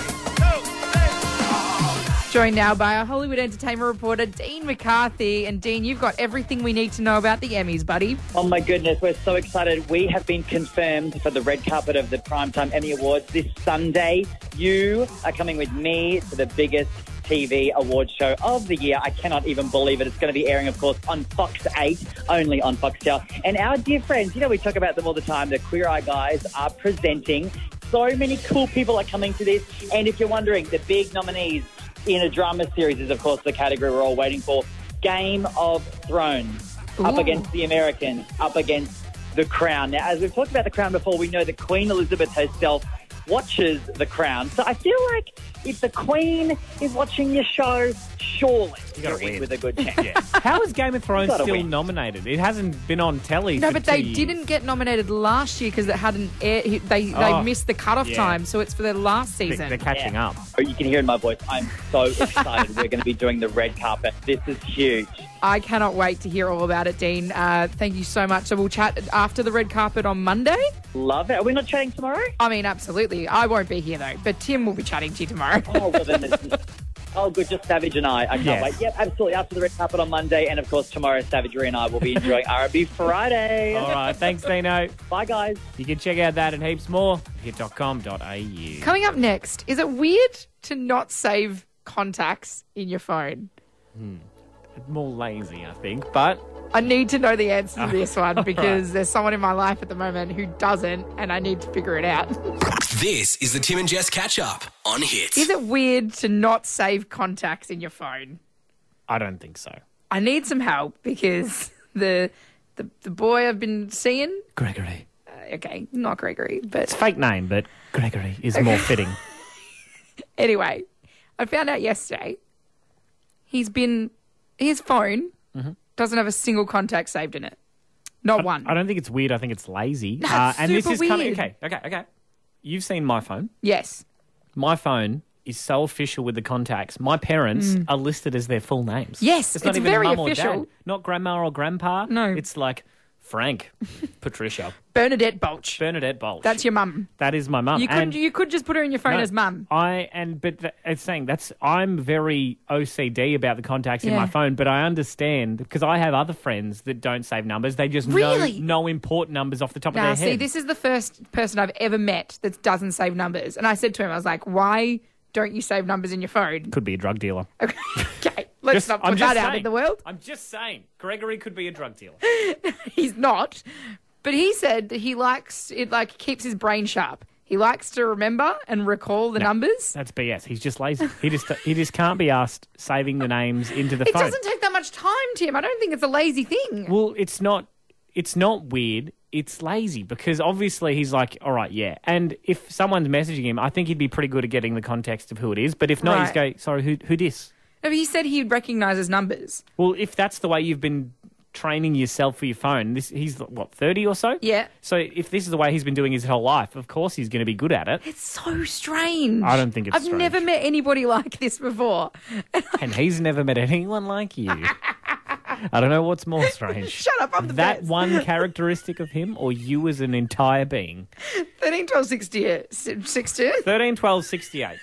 Joined now by our Hollywood entertainment reporter, Dean McCarthy. And Dean, you've got everything we need to know about the Emmys, buddy.
Oh my goodness, we're so excited. We have been confirmed for the red carpet of the Primetime Emmy Awards this Sunday. You are coming with me to the biggest TV award show of the year. I cannot even believe it. It's going to be airing, of course, on Fox 8, only on Foxtel. And our dear friends, we talk about them all the time, the Queer Eye guys are presenting. So many cool people are coming to this. And if you're wondering, the big nominees in a drama series is, of course, the category we're all waiting for. Game of Thrones, up against The Americans, up against The Crown. Now, as we've talked about The Crown before, we know that Queen Elizabeth herself watches The Crown. So I feel like if the Queen is watching your show, surely you're in with a good chance.
How is Game of Thrones
Gotta
still
win.
nominated? It hasn't been on telly
No,
for
but
2
they
years.
didn't get nominated last year because it hadn't aired. They missed the cutoff
yeah.
time, so it's for the last season.
They're catching up.
Oh, you can hear in my voice, I'm so excited. We're going to be doing the red carpet. This is huge.
I cannot wait to hear all about it, Dean. Thank you so much. So we'll chat after the red carpet on Monday.
Love it. Are we not chatting tomorrow?
I mean, absolutely. I won't be here, though, but Tim will be chatting to you tomorrow.
Oh, well, then oh, good. Just Savage and I can't
Yes.
wait. Yep, absolutely. After the red carpet on Monday. And, of course, tomorrow, Savagery and I will be enjoying R&B Friday.
All right, thanks, Dino.
Bye, guys.
You can check out that and heaps more at hit.com.au.
Coming up next, is it weird to not save contacts in your phone?
More lazy, I think, but
I need to know the answer to this one because there's someone in my life at the moment who doesn't, and I need to figure it out.
This is the Tim and Jess catch up on Hit.
Is it weird to not save contacts in your phone?
I don't think so.
I need some help because the boy I've been seeing,
Gregory.
okay, not Gregory, but
It's a fake name, but Gregory is more fitting.
Anyway, I found out yesterday his phone doesn't have a single contact saved in it. Not one.
I don't think it's weird. I think it's lazy.
No, it's
and this
super
is coming.
weird.
Okay. You've seen my phone.
Yes.
My phone is so official with the contacts. My parents are listed as their full names.
Yes,
it's not
it's
even
very
mum or
official.
dad. Not grandma or grandpa.
No.
It's like Frank, Patricia,
Bernadette Bolch.
Bernadette Bolch.
That's your mum.
That is my mum.
You could just put her in your phone
No,
as mum.
It's saying I'm very OCD about the contacts in
Yeah.
my phone, but I understand because I have other friends that don't save numbers. They just
Really?
know important numbers off the top of
Now,
their
see,
head.
this is the first person I've ever met that doesn't save numbers. And I said to him, I was like, why don't you save numbers in your phone?
Could be a drug dealer.
Okay, let's not
I'm
put
just
that out
saying.
in the world.
I'm just saying. Gregory could be a drug dealer.
He's not. But he said that he likes it, like keeps his brain sharp. He likes to remember and recall the numbers.
That's BS. He's just lazy. He just can't be asked saving the names into the
It
phone.
doesn't take that much time, Tim. I don't think it's a lazy thing.
Well, it's not weird. It's lazy because obviously he's like, all right, yeah. And if someone's messaging him, I think he'd be pretty good at getting the context of who it is. But if not, he's
Right.
go, sorry, who this?
No, but he said he recognises numbers.
Well, if that's the way you've been training yourself for your phone, he's what, 30 or so?
Yeah.
So if this is the way he's been doing his whole life, of course he's going to be good at it.
It's so strange.
I don't think it's
I've
strange.
never met anybody like this before.
And he's never met anyone like you. I don't know what's more strange.
Shut up, I'm the
That
best.
one characteristic of him or you as an entire being?
13, 12, 16.
13, 12, 68.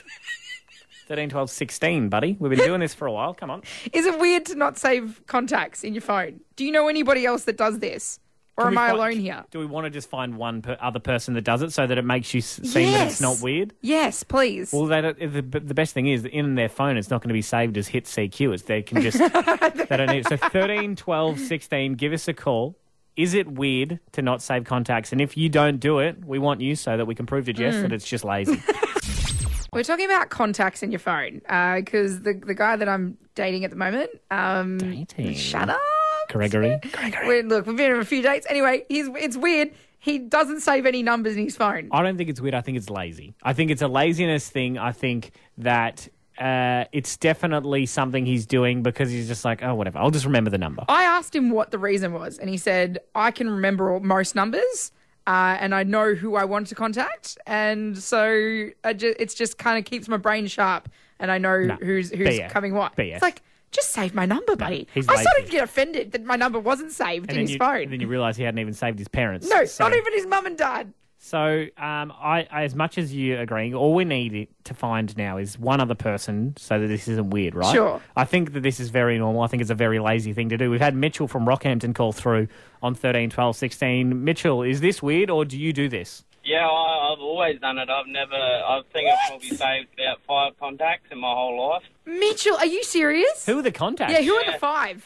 13, 12, 16, buddy. We've been doing this for a while. Come on.
Is it weird to not save contacts in your phone? Do you know anybody else that does this? Or
Can
am
we
I
fi-
alone here?
Do we want to just find one other person that does it so that it makes you seem that it's not weird?
Yes, please.
Well, the best thing is that in their phone, it's not going to be saved as hit CQ. They can just, they don't need it. So 13, 12, 16, give us a call. Is it weird to not save contacts? And if you don't do it, we want you so that we can prove to Jess that it's just lazy.
We're talking about contacts in your phone because the guy that I'm dating at the moment,
Dating.
shut up.
Gregory.
We've been on a few dates. Anyway, it's weird. He doesn't save any numbers in his phone.
I don't think it's weird. I think it's lazy. I think it's a laziness thing. I think that it's definitely something he's doing because he's just like, oh, whatever. I'll just remember the number.
I asked him what the reason was, and he said, I can remember most numbers. And I know who I want to contact, and so it's just kind of keeps my brain sharp, and I know who's
BS.
coming what.
BS.
It's like, just save my number, buddy.
he's
I started
lazy.
to get offended that my number wasn't saved in his phone.
And then you realise he hadn't even saved his parents.
No,
So-
not even his mum and dad.
So, I as much as you agreeing, all we need to find now is one other person so that this isn't weird, right?
Sure.
I think that this is very normal. I think it's a very lazy thing to do. We've had Mitchell from Rockhampton call through on 13, 12, 16. Mitchell, is this weird or do you do this?
Yeah, I've always done it. I think I've probably saved about 5 contacts in my whole life.
Mitchell, are you serious?
Who are the contacts?
Yeah, who are the 5?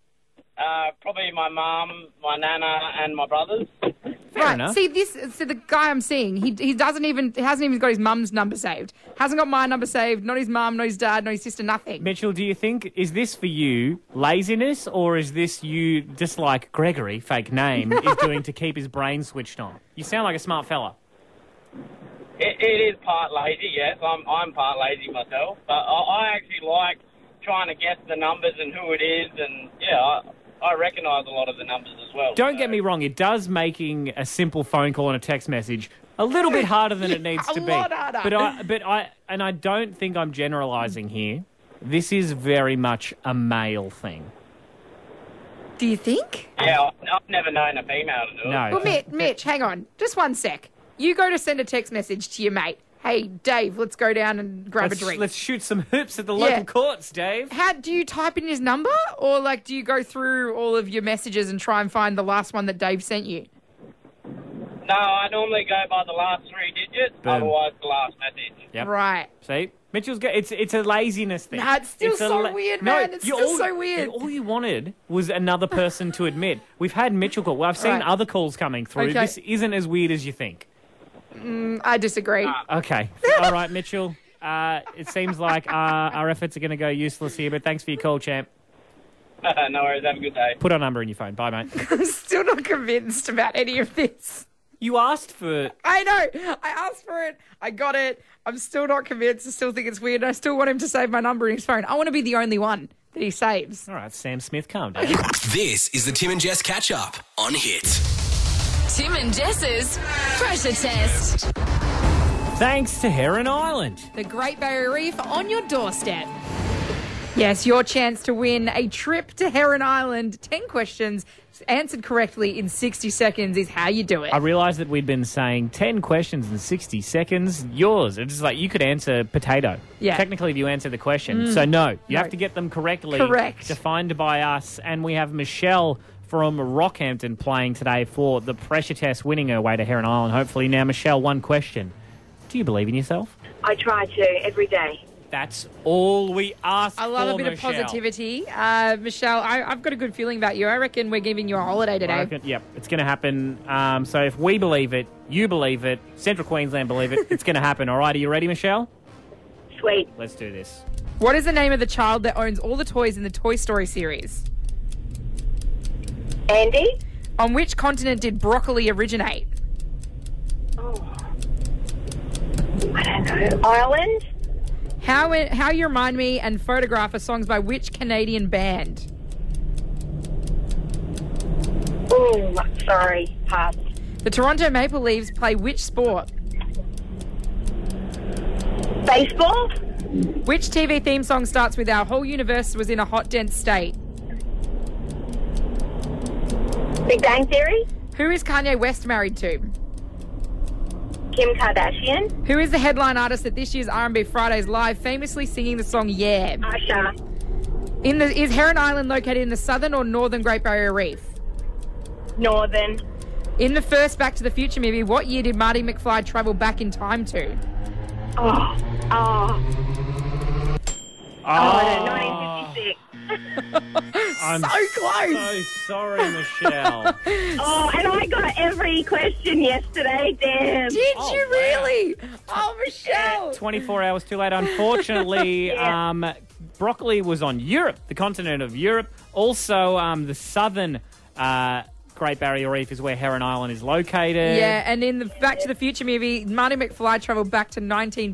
Probably my mum, my nana, and my brothers.
Right.
enough.
See the guy I'm seeing, he hasn't even got his mum's number saved. Hasn't got my number saved, not his mum, not his dad, not his sister, nothing.
Mitchell, do you think, is this for you laziness or is this you, just like Gregory, fake name, is doing to keep his brain switched on? You sound like a smart fella.
It is part lazy, yes. I'm part lazy myself, but I actually like trying to guess the numbers and who it is, and yeah, I recognise a lot of the numbers as well.
Don't get me wrong, it does making a simple phone call and a text message a little bit harder than it needs to be.
a lot harder.
But I don't think I'm generalising here. This is very much a male thing.
Do you think?
Yeah, I've never known a female to do it.
No.
Well, Mitch, hang on. Just one sec. You go to send a text message to your mate. Hey, Dave, let's go down and grab a drink.
Let's shoot some hoops at the local courts, Dave.
How do you type in his number, or like do you go through all of your messages and try and find the last one that Dave sent you?
No, I normally go by the last 3 digits,
Boom.
otherwise the last message.
Yep.
Right.
See? Mitchell's good. It's a laziness thing.
Nah, it's still so weird, man. It's still so weird.
All you wanted was another person to admit. We've had Mitchell call. Well, I've seen
Right.
other calls coming through.
Okay.
This isn't as weird as you think.
I disagree.
Okay. All right, Mitchell. It seems like our efforts are going to go useless here, but thanks for your call, champ.
No worries, have a good day.
Put our number in your phone. Bye, mate.
I'm still not convinced about any of this.
You asked for...
I know. I asked for it. I got it. I'm still not convinced. I still think it's weird. I still want him to save my number in his phone. I want to be the only one that he saves.
All right, Sam Smith, calm down.
This is the Tim and Jess catch up on Hit.
Tim and Jess's pressure test.
Thanks to Heron Island.
The Great Barrier Reef on your doorstep. Yes, your chance to win a trip to Heron Island. 10 questions answered correctly in 60 seconds is how you do it.
I realised that we'd been saying 10 questions in 60 seconds. Yours. It's just like you could answer potato.
Yeah.
Technically, if you answer the question. So, no, you have to get them correctly.
Correct.
Defined by us. And we have Michelle from Rockhampton playing today for the pressure test, winning her way to Heron Island, hopefully. Now, Michelle, one question. Do you believe in yourself?
I try to every day.
That's all we ask for,
I love a bit
Michelle.
of positivity. Michelle, I've got a good feeling about you. I reckon we're giving you a holiday today.
Yep, it's going to happen. So if we believe it, you believe it, Central Queensland believe it, it's going to happen. All right, are you ready, Michelle?
Sweet.
Let's do this.
What is the name of the child that owns all the toys in the Toy Story series?
Andy?
On which continent did broccoli originate?
I don't know. Ireland?
How You Remind Me and Photograph are songs by which Canadian band?
Oh, sorry. Pass.
The Toronto Maple Leafs play which sport?
Baseball?
Which TV theme song starts with Our Whole Universe Was in a Hot, Dense State?
Big Bang Theory?
Who is Kanye West married to?
Kim Kardashian?
Who is the headline artist at this year's R&B Fridays Live, famously singing the song Yeah?
Usher.
Is Heron Island located in the southern or northern Great Barrier Reef?
Northern.
In the first Back to the Future movie, what year did Marty McFly travel back in time to?
Oh, 1956.
I'm
so close.
So sorry, Michelle.
Oh, and I got every question yesterday, damn.
Did you really? Oh, Michelle.
24 hours too late. Unfortunately, broccoli was on Europe, the continent of Europe. Also, the southern Great Barrier Reef is where Heron Island is located.
Yeah, and in the Back to the Future movie, Marty McFly travelled back to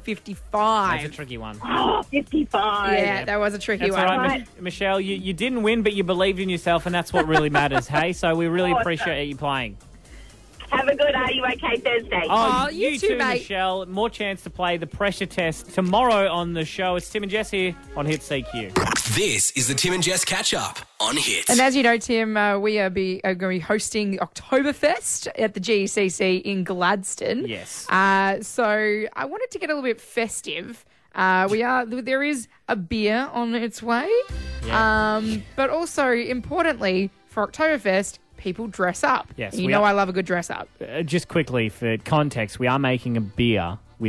1955.
That's a tricky one.
Oh, 55.
Yeah, that was a tricky
That's
one.
all right, Michelle. You didn't win, but you believed in yourself, and that's what really matters, hey? So we really appreciate you playing.
Have a good Are You OK Thursday.
Oh,
you too, mate.
Michelle. More chance to play the pressure test tomorrow on the show. It's Tim and Jess here on Hit CQ.
This is the Tim and Jess catch up on Hit.
And as you know, Tim, we are going to be hosting Oktoberfest at the GECC in Gladstone.
Yes.
So I wanted to get a little bit festive. There is a beer on its way.
Yeah.
But also, importantly, for Oktoberfest, people dress up.
Yes,
and you know I love a good dress up.
Just quickly, for context, we are making a beer with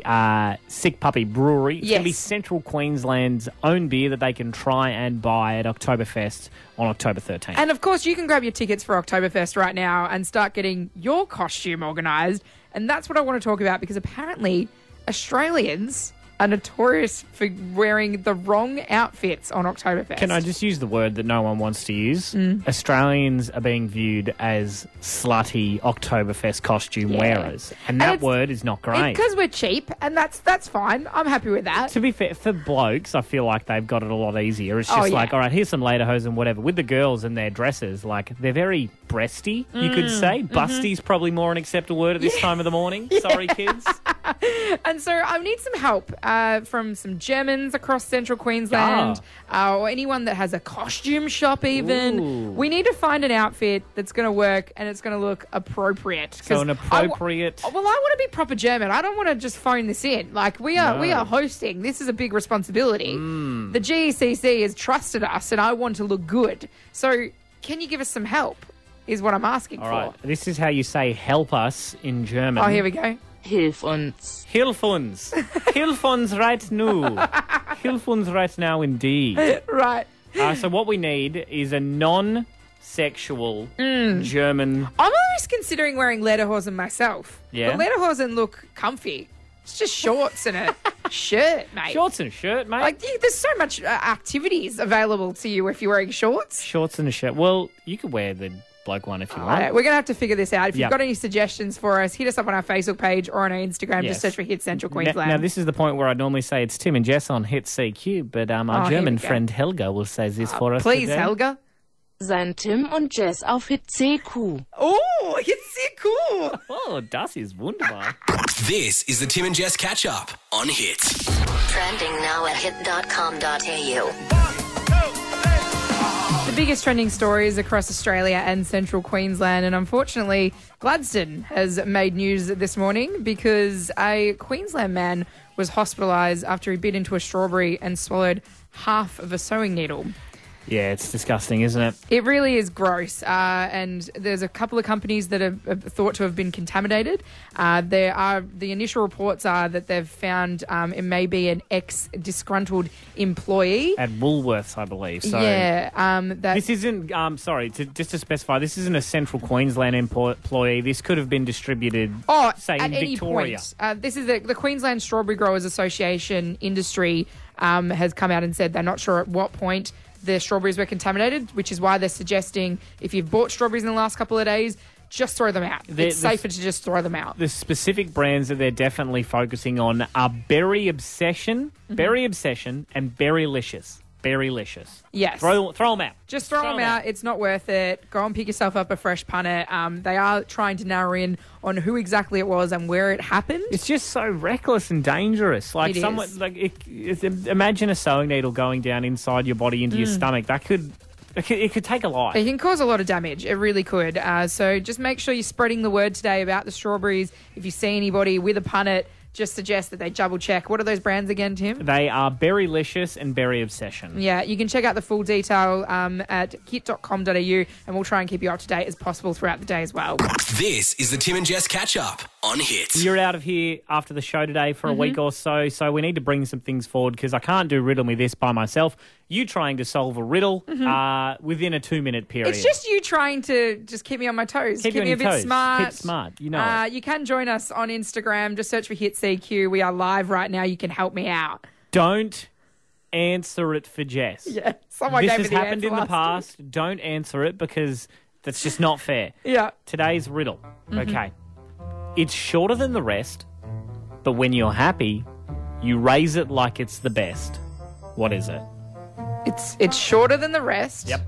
Sick Puppy Brewery. It's going to be Central Queensland's own beer that they can try and buy at Oktoberfest on October 13th.
And, of course, you can grab your tickets for Oktoberfest right now and start getting your costume organised. And that's what I want to talk about because apparently Australians are notorious for wearing the wrong outfits on Oktoberfest.
Can I just use the word that no one wants to use? Australians are being viewed as slutty Oktoberfest costume wearers. And that word is not great.
Because we're cheap, and that's fine. I'm happy with that.
To be fair, for blokes, I feel like they've got it a lot easier. It's just like, all right, here's some lederhosen and whatever. With the girls and their dresses, like, they're very breasty, you could say. Busty's probably more an acceptable word at this time of the morning. Sorry, kids.
And so I need some help from some Germans across Central Queensland or anyone that has a costume shop even.
Ooh.
We need to find an outfit that's going to work and it's going to look appropriate.
So an appropriate...
I want to be proper German. I don't want to just phone this in. Like, we are hosting. This is a big responsibility. The GECC has trusted us and I want to look good. So can you give us some help is what I'm asking for.
All right, this is how you say help us in German.
Oh, here we go.
Hilf uns. Hilf uns. Hilf uns right now. Hilf uns right now indeed.
Right.
So what we need is a non-sexual German...
I'm always considering wearing lederhosen myself.
Yeah?
The lederhosen look comfy. It's just shorts and a shirt, mate.
Shorts and a shirt, mate.
Like, there's so much activities available to you if you're wearing shorts.
Shorts and a shirt. Well, you could wear the bloke one if you want.
We're going to have to figure this out. If you've
Yep.
got any suggestions for us, hit us up on our Facebook page or on our Instagram.
Yes.
Just search for Hit Central
Now,
Queensland.
this is the point where I'd normally say it's Tim and Jess on Hit CQ, but our
Oh, here
German
we go.
friend Helga will say this for us
Please,
today.
Helga.
Sein Tim und Jess auf Hit CQ.
Oh, it's so cool.
Oh, das ist wunderbar.
This is the Tim and Jess catch up on Hits.
Trending now at hit.com.au.
The biggest trending stories across Australia and central Queensland, and unfortunately, Gladstone has made news this morning because a Queensland man was hospitalised after he bit into a strawberry and swallowed half of a sewing needle.
Yeah, it's disgusting, isn't it?
It really is gross, and there's a couple of companies that are thought to have been contaminated. The initial reports are that they've found it may be an ex-disgruntled employee.
At Woolworths, I believe. So
This
isn't, just to specify, this isn't a central Queensland employee. This could have been distributed, say,
at
in
any
Victoria.
point. This is the Queensland Strawberry Growers Association industry has come out and said they're not sure at what point the strawberries were contaminated, which is why they're suggesting if you've bought strawberries in the last couple of days, just throw them out. It's safer to just throw them out.
The specific brands that they're definitely focusing on are Berry Obsession, Berry Obsession, and Berrylicious. Berrylicious.
Yes.
Throw them out.
Just throw them out. It's not worth it. Go and pick yourself up a fresh punnet. They are trying to narrow in on who exactly it was and where it happened.
It's just so reckless and dangerous. Like
It is.
imagine a sewing needle going down inside your body into your stomach. It could take a life.
It can cause a lot of damage. It really could. So just make sure you're spreading the word today about the strawberries. If you see anybody with a punnet, just suggest that they double check. What are those brands again, Tim?
They are Berrylicious and Berry Obsession.
Yeah, you can check out the full detail at kit.com.au, and we'll try and keep you up to date as possible throughout the day as well.
This is the Tim and Jess catch up on Hits.
You're out of here after the show today for a week or so we need to bring some things forward because I can't do Riddle Me This by myself. You trying to solve a riddle within a 2-minute period.
It's just you trying to just keep me on my toes.
Keep you on
me a
your
bit
toes.
smart.
Keep smart. You know it.
You can join us on Instagram. Just search for Hit CQ. We are live right now. You can help me out.
Don't answer it for Jess.
Yeah, someone
This
gave me
has
the
happened
answer
in the
last
past. Don't answer it because that's just not fair.
Yeah.
Today's riddle. Okay. It's shorter than the rest, but when you're happy, you raise it like it's the best. What is it?
It's shorter than the rest.
Yep.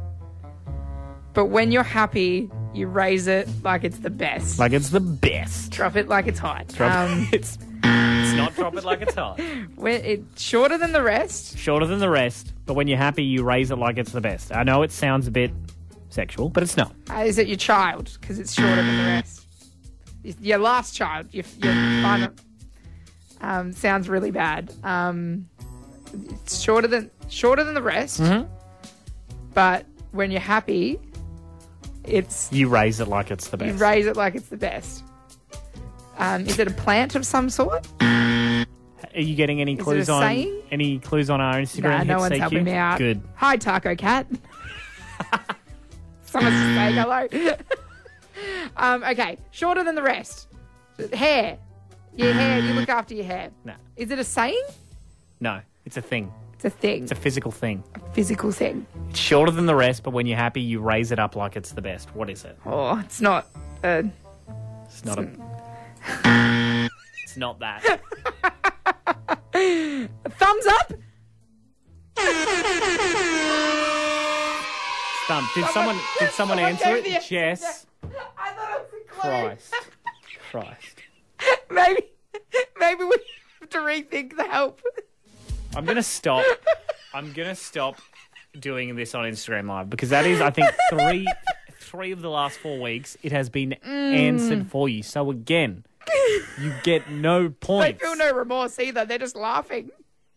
But when you're happy, you raise it like it's the best.
Like it's the best.
Drop it like it's hot.
It's not drop it like it's hot.
When it's shorter than the rest.
Shorter than the rest, but when you're happy, you raise it like it's the best. I know it sounds a bit sexual, but it's not.
Is it your child? Because it's shorter than the rest. Your last child. Your final. Sounds really bad. It's shorter than the rest. But when you're happy,
You raise it like it's the best.
you raise it like it's the best. Is it a plant of some sort?
Are you getting any
Is it
clues
a
on
saying?
any clues on our Instagram?
Nah, no
Hit
one's
CQ?
helping me out.
Good.
Hi, Taco Cat. Someone's just saying hello. Okay, shorter than the rest. Hair. Your hair, you look after your hair.
No.
Is it a saying?
No, it's a thing.
It's a thing.
It's a physical thing.
Physical thing.
It's shorter than the rest, but when you're happy, you raise it up like it's the best. What is it?
Oh, it's not.
It's not a. It's not that.
Thumbs up?
Stump. Did someone answer
gave
it?
the-
Jess.
I thought it was a clue.
Christ.
Maybe we have to rethink the help.
I'm gonna stop doing this on Instagram Live because that is, I think, three of the last 4 weeks it has been answered for you. So again, you get no
They
points.
feel no remorse either. They're just laughing.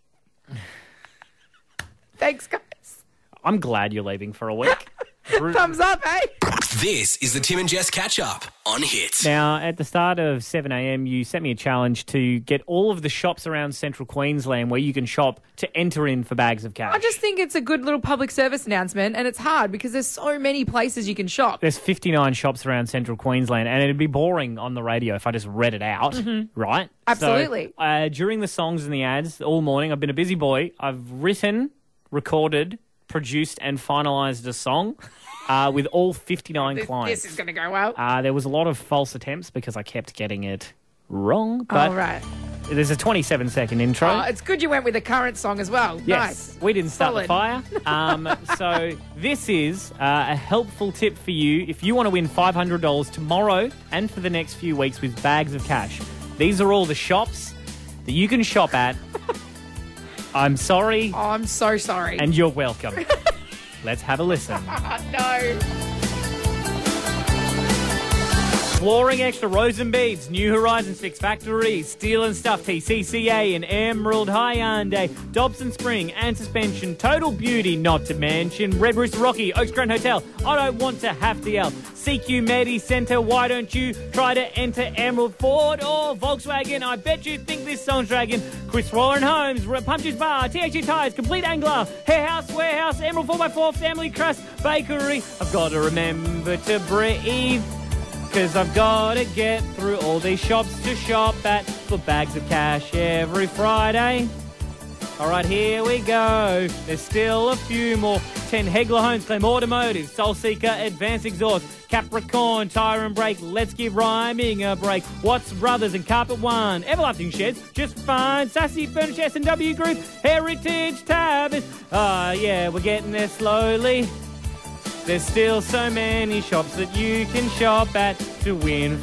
Thanks, guys.
I'm glad you're leaving for a week.
Thumbs up, eh?
This is the Tim and Jess catch up on Hits.
Now, at the start of 7 a.m, you sent me a challenge to get all of the shops around central Queensland where you can shop to enter in for bags of cash.
I just think it's a good little public service announcement, and it's hard because there's so many places you can shop.
There's 59 shops around central Queensland, and it'd be boring on the radio if I just read it out, right?
Absolutely.
So, during the songs and the ads all morning, I've been a busy boy. I've written, recorded, produced and finalised a song with all 59 clients.
This is going to go well.
There was a lot of false attempts because I kept getting it wrong. But
right.
There's a 27-second intro.
Oh, it's good you went with the current song as well.
Yes,
Nice.
we didn't start the
Solid.
fire. So this is a helpful tip for you if you want to win $500 tomorrow and for the next few weeks with bags of cash. These are all the shops that you can shop at. I'm sorry.
Oh, I'm so sorry.
And you're welcome. Let's have a listen.
No.
Flooring Extra, Rose and Beads, New Horizons Fix Factory, Steel and Stuff, TCCA and Emerald Hyundai, Dobson Spring and Suspension, Total Beauty, not to mention Red Rooster Rocky, Oaks Grand Hotel, I don't want to have the L, CQ Medi Centre, why don't you try to enter Emerald Ford or Volkswagen? I bet you think this song's dragging. Chris Roller and Homes, Punches Bar, THG Tires, Complete Angler, Hair House, Warehouse, Emerald 4x4, Family Crust, Bakery. I've got to remember to breathe, 'cause I've got to get through all these shops to shop at for bags of cash every Friday. All right, here we go. There's still a few more. 10 Hegler Homes, Clem Automotive, Soul Seeker, Advanced Exhaust, Capricorn, Tire and Brake, Let's Give Rhyming a Break, Watts Brothers and Carpet One, Everlasting Sheds, Just Fine, Sassy Furniture, S&W Group, Heritage Tabs. Yeah, we're getting there slowly. There's still so many shops that you can shop at to win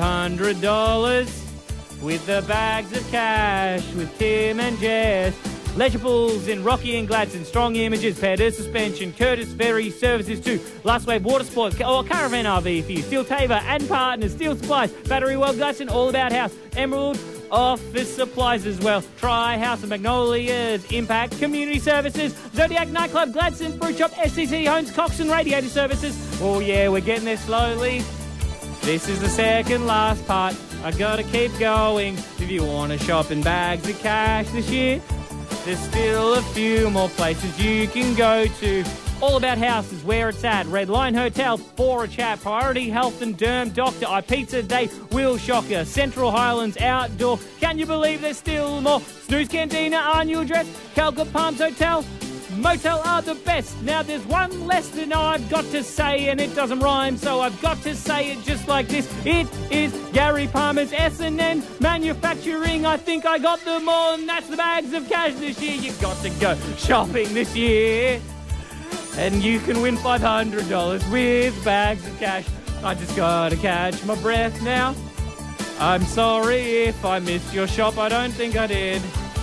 $500 with the bags of cash with Tim and Jess. Leisurables in Rocky and Gladstone, Strong Images, Petter Suspension, Curtis Ferry Services too, Last Wave Water Sports, Caravan RV for you, Steel Taver and Partners, Steel Supplies, Battery World Gladstone, All About House, Emerald Office Supplies as well, Tri House and Magnolias, Impact Community Services, Zodiac Nightclub, Gladstone Fruit Shop, SCC Homes, Cox and Radiator Services. Oh yeah, we're getting there slowly. This is the second last part. I gotta keep going. If you want to shop in bags of cash this year, there's still a few more places you can go to. All About House is where it's at. Red Line Hotel, For a Chat, Priority Health and Derm, Doctor, iPizza Day, Wheel Shocker, Central Highlands Outdoor. Can you believe there's still more? Snooze Cantina, Annual Dress, Calca Palms Hotel, Motel are the best. Now there's one less than I've got to say, and it doesn't rhyme, so I've got to say it just like this. It is Gary Palmer's S&N Manufacturing. I think I got them all, and that's the bags of cash this year. You've got to go shopping this year, and you can win $500 with bags of cash. I just gotta catch my breath now. I'm sorry if I missed your shop. I don't think I did.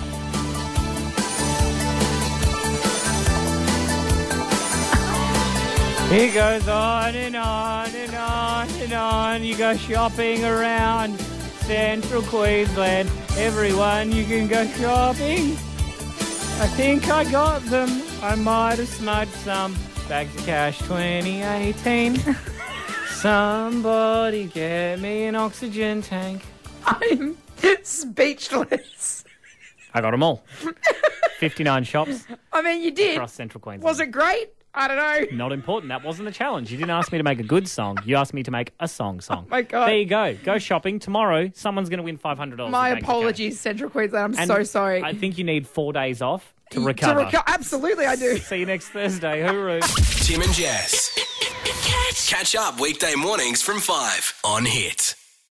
It goes on and on and on and on. You go shopping around Central Queensland. Everyone, you can go shopping. I think I got them. I might have smudged some. Bags of Cash 2018. Somebody get me an oxygen tank.
I'm speechless.
I got them all. 59 shops.
I mean, you did.
Across Central Queensland.
Was it great? I don't know.
Not important. That wasn't the challenge. You didn't ask me to make a good song. You asked me to make a song.
Oh, my God.
There you go. Go shopping. Tomorrow, someone's going to win $500.
My apologies, Central Queensland. I'm so sorry.
I think you need 4 days off to recover.
Absolutely, I do.
See you next Thursday. Hooroo.
Tim and Jess. Catch up weekday mornings from 5 on Hit.